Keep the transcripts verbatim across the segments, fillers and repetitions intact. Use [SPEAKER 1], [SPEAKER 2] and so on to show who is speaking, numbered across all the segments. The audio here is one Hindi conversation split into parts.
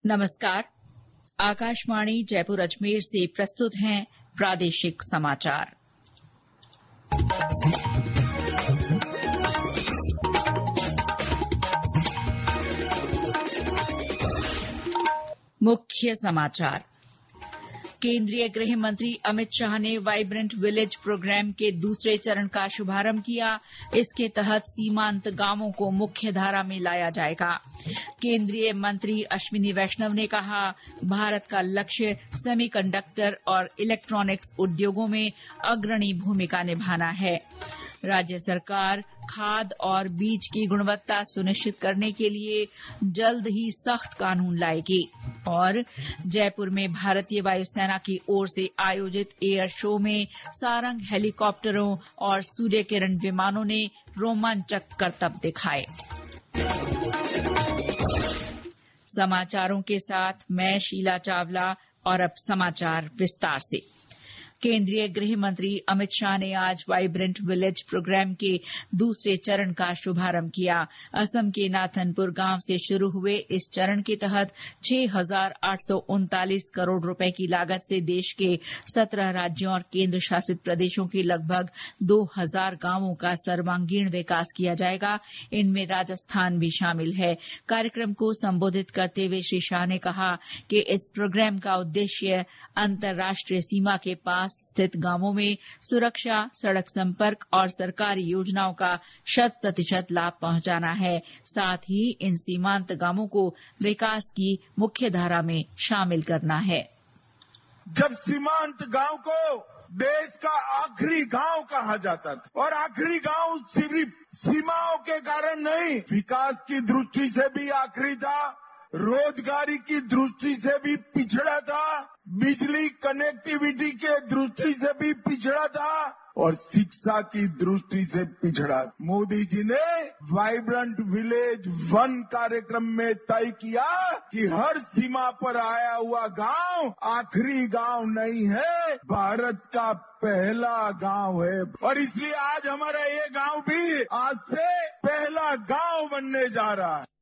[SPEAKER 1] नमस्कार। आकाशवाणी जयपुर अजमेर से प्रस्तुत हैं प्रादेशिक समाचार। मुख्य समाचार। केंद्रीय गृह मंत्री अमित शाह ने वाइब्रेंट विलेज प्रोग्राम के दूसरे चरण का शुभारंभ किया। इसके तहत सीमांत गांवों को मुख्य धारा में लाया जाएगा। केंद्रीय मंत्री अश्विनी वैष्णव ने कहा, भारत का लक्ष्य सेमीकंडक्टर और इलेक्ट्रॉनिक्स उद्योगों में अग्रणी भूमिका निभाना है। राज्य सरकार खाद और बीज की गुणवत्ता सुनिश्चित करने के लिए जल्द ही सख्त कानून लाएगी। और जयपुर में भारतीय वायुसेना की ओर से आयोजित एयर शो में सारंग हेलीकॉप्टरों और सूर्य किरण विमानों ने रोमांचक करतब दिखाए। समाचारों के साथ मैं शीला चावला और अब समाचार विस्तार से। केंद्रीय गृह मंत्री अमित शाह ने आज वाइब्रेंट विलेज प्रोग्राम के दूसरे चरण का शुभारंभ किया। असम के नाथनपुर गांव से शुरू हुए इस चरण के तहत छह हजार आठ सौ उनतालीस करोड़ रुपए की लागत से देश के सत्रह राज्यों और केंद्र शासित प्रदेशों के लगभग दो हजार गांवों का सर्वांगीण विकास किया जाएगा। इनमें राजस्थान भी शामिल है। कार्यक्रम को संबोधित करते हुए श्री शाह ने कहा कि इस प्रोग्राम का उद्देश्य अंतर्राष्ट्रीय सीमा के पास स्थित गांवों में सुरक्षा, सड़क संपर्क और सरकारी योजनाओं का शत प्रतिशत लाभ पहुंचाना है। साथ ही इन सीमांत गांवों को विकास की मुख्य धारा में शामिल करना है।
[SPEAKER 2] जब सीमांत गांव को देश का आखिरी गांव कहा जाता था और आखिरी गांव सिर्फ सीमाओं के कारण नहीं, विकास की दृष्टि से भी आखिरी था, रोजगारी की दृष्टि से भी पिछड़ा था, बिजली कनेक्टिविटी के दृष्टि से भी पिछड़ा था और शिक्षा की दृष्टि से पिछड़ा। मोदी जी ने वाइब्रेंट विलेज वन कार्यक्रम में तय किया कि हर सीमा पर आया हुआ गांव आखिरी गांव नहीं है, भारत का पहला गांव है। और इसलिए आज हमारा ये गांव भी आज से पहला गांव बनने जा रहा है।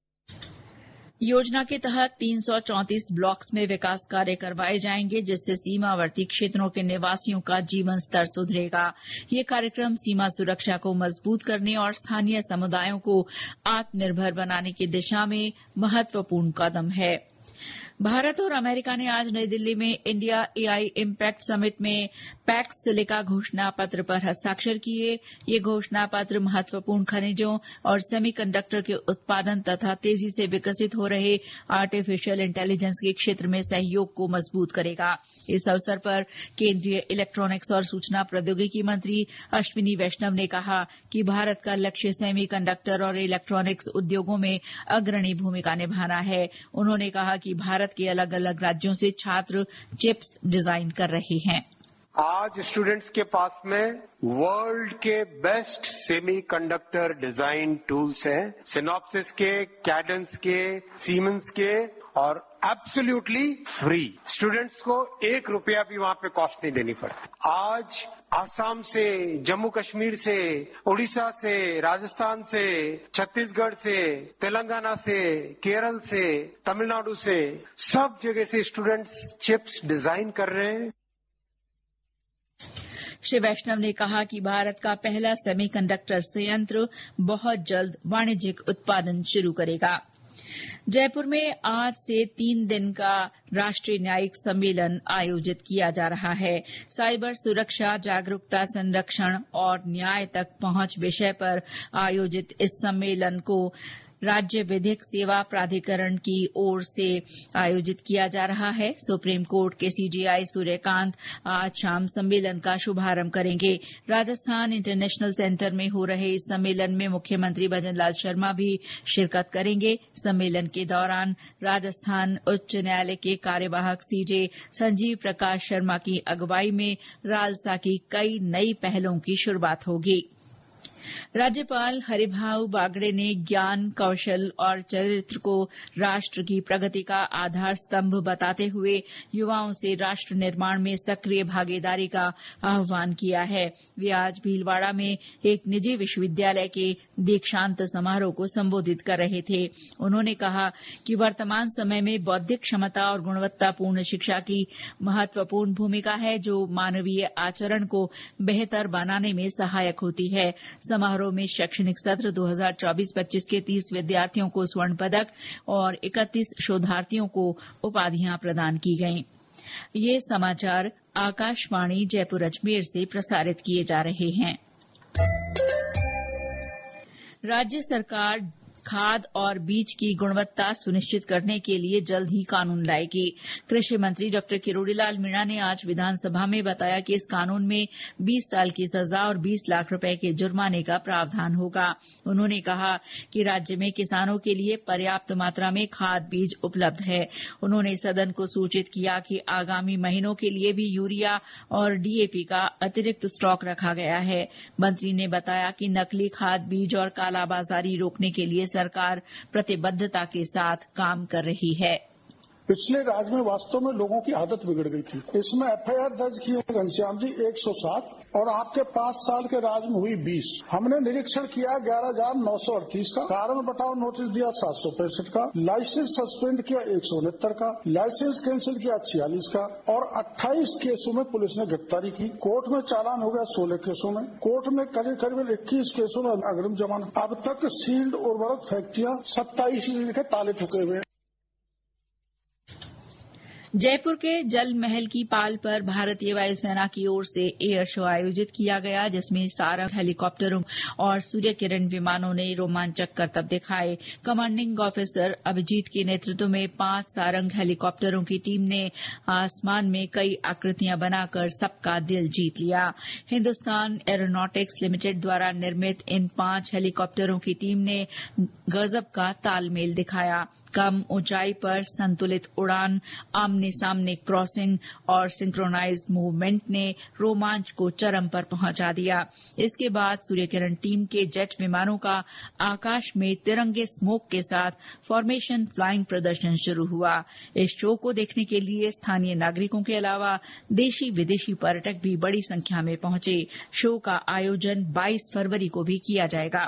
[SPEAKER 1] योजना के तहत तीन सौ चौंतीस ब्लॉक्स में विकास कार्य करवाए जाएंगे, जिससे सीमावर्ती क्षेत्रों के निवासियों का जीवन स्तर सुधरेगा। ये कार्यक्रम सीमा सुरक्षा को मजबूत करने और स्थानीय समुदायों को आत्मनिर्भर बनाने की दिशा में महत्वपूर्ण कदम है। भारत और अमेरिका ने आज नई दिल्ली में इंडिया एआई इम्पैक्ट समिट में पैक्स सिलिका घोषणा पत्र पर हस्ताक्षर किए। ये घोषणा पत्र महत्वपूर्ण खनिजों और सेमीकंडक्टर के उत्पादन तथा तेजी से विकसित हो रहे आर्टिफिशियल इंटेलिजेंस के क्षेत्र में सहयोग को मजबूत करेगा। इस अवसर पर केंद्रीय इलेक्ट्रॉनिक्स और सूचना प्रौद्योगिकी मंत्री अश्विनी वैष्णव ने कहा कि भारत का लक्ष्य सेमीकंडक्टर और इलेक्ट्रॉनिक्स उद्योगों में अग्रणी भूमिका निभाना है। उन्होंने कहा कि भारत के अलग अलग राज्यों से छात्र चिप्स डिजाइन कर रहे हैं।
[SPEAKER 3] आज स्टूडेंट्स के पास में वर्ल्ड के बेस्ट सेमीकंडक्टर डिजाइन टूल्स हैं, सिनॉप्सिस के, कैडेंस के, सीमेंस के और एब्सोल्युटली फ्री। स्टूडेंट्स को एक रुपया भी वहां पे कॉस्ट नहीं देनी पड़ती। आज आसाम से, जम्मू कश्मीर से, उड़ीसा से, राजस्थान से, छत्तीसगढ़ से, तेलंगाना से, केरल से, तमिलनाडु से, सब जगह से स्टूडेंट्स चिप्स डिजाइन कर रहे हैं।
[SPEAKER 1] श्री वैष्णव ने कहा कि भारत का पहला सेमीकंडक्टर संयंत्र बहुत जल्द वाणिज्यिक उत्पादन शुरू करेगा। जयपुर में आज से तीन दिन का राष्ट्रीय न्यायिक सम्मेलन आयोजित किया जा रहा है। साइबर सुरक्षा, जागरूकता, संरक्षण और न्याय तक पहुंच विषय पर आयोजित इस सम्मेलन को राज्य विधिक सेवा प्राधिकरण की ओर से आयोजित किया जा रहा है। सुप्रीम कोर्ट के सीजेआई सूर्यकांत आज शाम सम्मेलन का शुभारंभ करेंगे। राजस्थान इंटरनेशनल सेंटर में हो रहे इस सम्मेलन में मुख्यमंत्री भजनलाल शर्मा भी शिरकत करेंगे। सम्मेलन के दौरान राजस्थान उच्च न्यायालय के कार्यवाहक सीजे संजीव प्रकाश शर्मा की अगुवाई में रालसा की कई नई पहलों की शुरूआत होगी। राज्यपाल हरिभाऊ बागड़े ने ज्ञान, कौशल और चरित्र को राष्ट्र की प्रगति का आधार स्तंभ बताते हुए युवाओं से राष्ट्र निर्माण में सक्रिय भागीदारी का आह्वान किया है। वे आज भीलवाड़ा में एक निजी विश्वविद्यालय के दीक्षांत समारोह को संबोधित कर रहे थे। उन्होंने कहा कि वर्तमान समय में बौद्धिक क्षमता और गुणवत्तापूर्ण शिक्षा की महत्वपूर्ण भूमिका है, जो मानवीय आचरण को बेहतर बनाने में सहायक होती है। समारोह में शैक्षणिक सत्र दो हज़ार चौबीस पच्चीस के तीस विद्यार्थियों को स्वर्ण पदक और इकतीस शोधार्थियों को उपाधियां प्रदान की गईं। ये समाचार आकाशवाणी जयपुर अजमेर से प्रसारित किए जा रहे हैं। राज्य सरकार खाद और बीज की गुणवत्ता सुनिश्चित करने के लिए जल्द ही कानून लाएगी। कृषि मंत्री डॉक्टर किरोड़ीलाल मीणा ने आज विधानसभा में बताया कि इस कानून में बीस साल की सजा और बीस लाख रुपए के जुर्माने का प्रावधान होगा। उन्होंने कहा कि राज्य में किसानों के लिए पर्याप्त मात्रा में खाद बीज उपलब्ध है। उन्होंने सदन को सूचित किया कि आगामी महीनों के लिए भी यूरिया और डीएपी का अतिरिक्त स्टॉक रखा गया है। मंत्री ने बताया कि नकली खाद बीज और कालाबाजारी रोकने के लिए सरकार प्रतिबद्धता के साथ काम कर रही है।
[SPEAKER 4] पिछले राज में वास्तव में लोगों की आदत बिगड़ गई थी। इसमें एफआईआर दर्ज की घनश्याम जी एक सौ सात और आपके पांच साल के राज में हुई बीस। हमने निरीक्षण किया ग्यारह हजार नौ सौ अड़तीस का, कारण बताओ नोटिस दिया सात सौ पैंसठ का, लाइसेंस सस्पेंड किया एक सौ उनहत्तर का, लाइसेंस कैंसिल किया छियालीस का और अट्ठाईस केसों में पुलिस ने गिरफ्तारी की। कोर्ट में चालान हो गया सोलह केसों में, कोर्ट में करीब करीब इक्कीस केसों में अग्रिम जमानत। अब तक सील्ड उर्वरक फैक्ट्रियां सत्ताईस के ताले ठुके हुए।
[SPEAKER 1] जयपुर के जल महल की पाल पर भारतीय वायुसेना की ओर से एयर शो आयोजित किया गया, जिसमें सारंग हेलीकॉप्टरों और सूर्य किरण विमानों ने रोमांचक करतब दिखाए। कमांडिंग ऑफिसर अभिजीत के नेतृत्व में पांच सारंग हेलीकॉप्टरों की टीम ने आसमान में कई आकृतियां बनाकर सबका दिल जीत लिया। हिन्दुस्तान एरोनॉटिक्स लिमिटेड द्वारा निर्मित इन पांच हेलीकॉप्टरों की टीम ने गजब का तालमेल दिखाया। कम ऊंचाई पर संतुलित उड़ान, आमने सामने क्रॉसिंग और सिंक्रोनाइज्ड मूवमेंट ने रोमांच को चरम पर पहुंचा दिया। इसके बाद सूर्यकिरण टीम के जेट विमानों का आकाश में तिरंगे स्मोक के साथ फॉर्मेशन फ्लाइंग प्रदर्शन शुरू हुआ। इस शो को देखने के लिए स्थानीय नागरिकों के अलावा देशी विदेशी पर्यटक भी बड़ी संख्या में पहुंचे। शो का आयोजन बाईस फरवरी को भी किया जाएगा।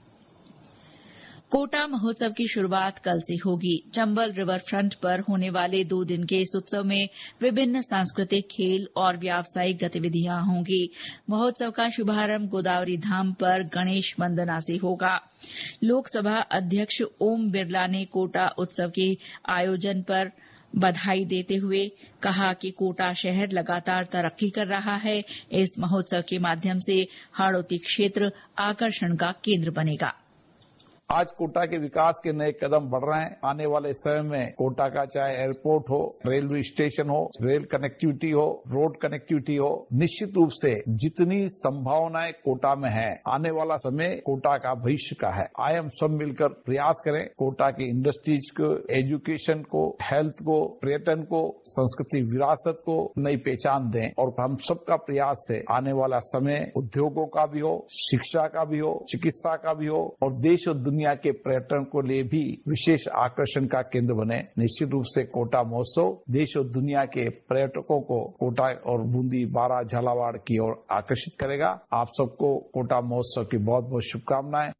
[SPEAKER 1] कोटा महोत्सव की शुरूआत कल से होगी। चंबल रिवर फ्रंट पर होने वाले दो दिन के इस उत्सव में विभिन्न सांस्कृतिक, खेल और व्यावसायिक गतिविधियां होंगी। महोत्सव का शुभारंभ गोदावरी धाम पर गणेश वंदना से होगा। लोकसभा अध्यक्ष ओम बिरला ने कोटा उत्सव के आयोजन पर बधाई देते हुए कहा कि कोटा शहर लगातार तरक्की कर रहा है। इस महोत्सव के माध्यम से हाड़ौती क्षेत्र आकर्षण का केंद्र बनेगा।
[SPEAKER 5] आज कोटा के विकास के नए कदम बढ़ रहे हैं। आने वाले समय में कोटा का चाहे एयरपोर्ट हो, रेलवे स्टेशन हो, रेल कनेक्टिविटी हो, रोड कनेक्टिविटी हो, निश्चित रूप से जितनी संभावनाएं कोटा में है, आने वाला समय कोटा का भविष्य का है। आए हम सब मिलकर प्रयास करें, कोटा की इंडस्ट्रीज को, एजुकेशन को, हेल्थ को, पर्यटन को, संस्कृति विरासत को नई पहचान दें और हम सबका प्रयास से आने वाला समय उद्योगों का भी हो, शिक्षा का भी हो, चिकित्सा का भी हो और देश और दुनिया के पर्यटन को लिए भी विशेष आकर्षण का केंद्र बने। निश्चित रूप से कोटा महोत्सव देश और दुनिया के पर्यटकों को कोटा और बूंदी, बारा, झालावाड़ की ओर आकर्षित करेगा। आप सबको कोटा महोत्सव की बहुत बहुत शुभकामनाएं।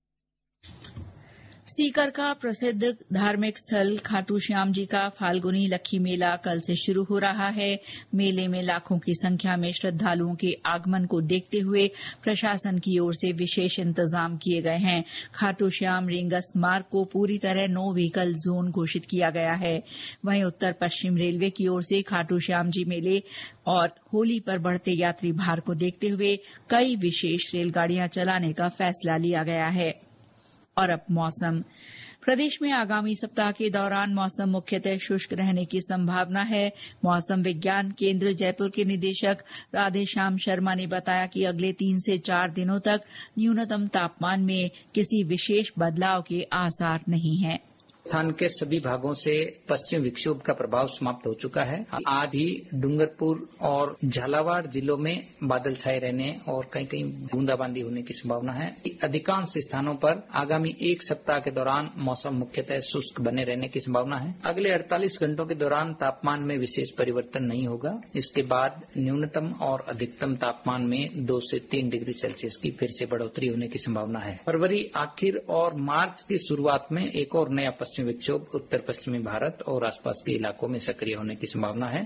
[SPEAKER 1] सीकर का प्रसिद्ध धार्मिक स्थल खाटू श्याम जी का फाल्गुनी लक्खी मेला कल से शुरू हो रहा है। मेले में लाखों की संख्या में श्रद्धालुओं के आगमन को देखते हुए प्रशासन की ओर से विशेष इंतजाम किए गए हैं। खाटू श्याम रेंगस मार्ग को पूरी तरह नो व्हीकल जोन घोषित किया गया है। वहीं उत्तर पश्चिम रेलवे की ओर से खाटू श्याम जी मेले और होली पर बढ़ते यात्री भार को देखते हुए कई विशेष रेलगाड़ियां चलाने का फैसला लिया गया है। और अब मौसम। प्रदेश में आगामी सप्ताह के दौरान मौसम मुख्यतः शुष्क रहने की संभावना है। मौसम विज्ञान केंद्र जयपुर के निदेशक राधेश्याम शर्मा ने बताया कि अगले तीन से चार दिनों तक न्यूनतम तापमान में किसी विशेष बदलाव के आसार नहीं हैं।
[SPEAKER 6] राजस्थान के सभी भागों से पश्चिम विक्षोभ का प्रभाव समाप्त हो चुका है। आज भी डूंगरपुर और झालावाड़ जिलों में बादल छाए रहने और कहीं कहीं बूंदाबांदी होने की संभावना है। अधिकांश स्थानों पर आगामी एक सप्ताह के दौरान मौसम मुख्यतः शुष्क बने रहने की संभावना है। अगले अड़तालीस घंटों के दौरान तापमान में विशेष परिवर्तन नहीं होगा। इसके बाद न्यूनतम और अधिकतम तापमान में दो से तीन डिग्री सेल्सियस की फिर से बढ़ोतरी होने की संभावना है। फरवरी आखिर और मार्च की शुरुआत में एक और नया पश्चिम विक्षोभ उत्तर पश्चिमी भारत और आसपास के इलाकों में सक्रिय होने की संभावना है।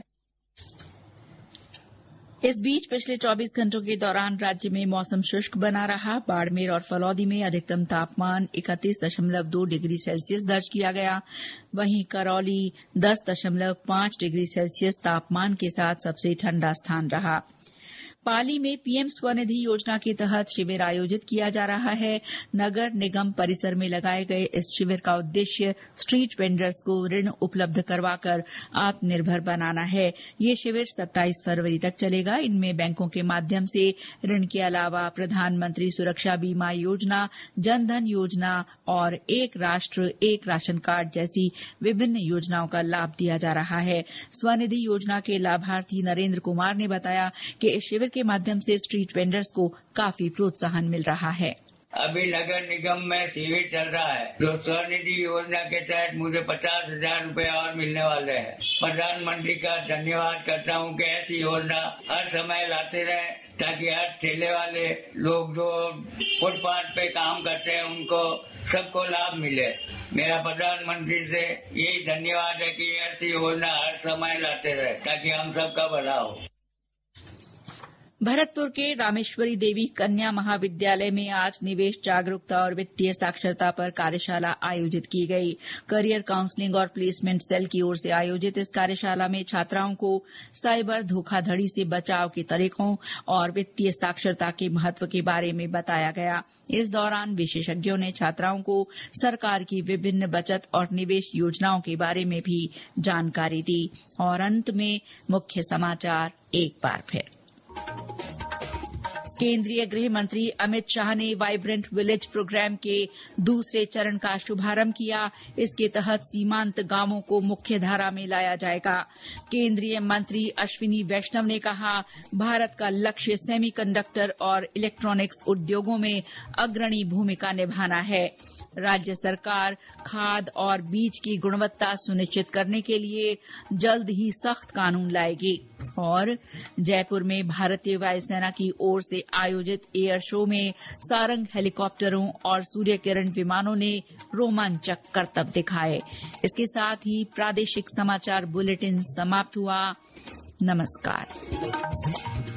[SPEAKER 1] इस बीच पिछले चौबीस घंटों के दौरान राज्य में मौसम शुष्क बना रहा। बाड़मेर और फलौदी में अधिकतम तापमान इकतीस दशमलव दो डिग्री सेल्सियस दर्ज किया गया। वहीं करौली दस दशमलव पांच डिग्री सेल्सियस तापमान के साथ सबसे ठंडा स्थान रहा। पाली में पीएम स्वनिधि योजना के तहत शिविर आयोजित किया जा रहा है। नगर निगम परिसर में लगाए गए इस शिविर का उद्देश्य स्ट्रीट वेंडर्स को ऋण उपलब्ध करवाकर आत्मनिर्भर बनाना है। ये शिविर सत्ताईस फरवरी तक चलेगा। इनमें बैंकों के माध्यम से ऋण के अलावा प्रधानमंत्री सुरक्षा बीमा योजना, जनधन योजना और एक राष्ट्र एक राशन कार्ड जैसी विभिन्न योजनाओं का लाभ दिया जा रहा है। स्वनिधि योजना के लाभार्थी नरेंद्र कुमार ने बताया कि इस शिविर के माध्यम से स्ट्रीट वेंडर्स को काफी प्रोत्साहन मिल रहा है।
[SPEAKER 7] अभी नगर निगम में शिविर चल रहा है जो स्वनिधि योजना के तहत मुझे पचास हजार रूपए और मिलने वाले हैं। प्रधानमंत्री का धन्यवाद करता हूँ कि ऐसी योजना हर समय लाते रहे ताकि हर ठेले वाले लोग जो फुटपाथ पे काम करते हैं उनको सबको लाभ मिले। मेरा प्रधानमंत्री से यही धन्यवाद है कि ऐसी योजना हर समय लाते रहे ताकि हम सबका भला हो।
[SPEAKER 1] भरतपुर के रामेश्वरी देवी कन्या महाविद्यालय में आज निवेश जागरूकता और वित्तीय साक्षरता पर कार्यशाला आयोजित की गई। करियर काउंसलिंग और प्लेसमेंट सेल की ओर से आयोजित इस कार्यशाला में छात्राओं को साइबर धोखाधड़ी से बचाव के तरीकों और वित्तीय साक्षरता के महत्व के बारे में बताया गया। इस दौरान विशेषज्ञों ने छात्राओं को सरकार की विभिन्न बचत और निवेश योजनाओं के बारे में भी जानकारी दी। और अंत में मुख्य समाचार एक बार फिर। केंद्रीय गृह मंत्री अमित शाह ने वाइब्रेंट विलेज प्रोग्राम के दूसरे चरण का शुभारंभ किया। इसके तहत सीमांत गांवों को मुख्य धारा में लाया जाएगा। केंद्रीय मंत्री अश्विनी वैष्णव ने कहा, भारत का लक्ष्य सेमीकंडक्टर और इलेक्ट्रॉनिक्स उद्योगों में अग्रणी भूमिका निभाना है। राज्य सरकार खाद और बीज की गुणवत्ता सुनिश्चित करने के लिए जल्द ही सख्त कानून लाएगी। और जयपुर में भारतीय वायुसेना की ओर से आयोजित एयर शो में सारंग हेलीकॉप्टरों और सूर्य किरण विमानों ने रोमांचक करतब दिखाए। इसके साथ ही प्रादेशिक समाचार बुलेटिन समाप्त हुआ। नमस्कार।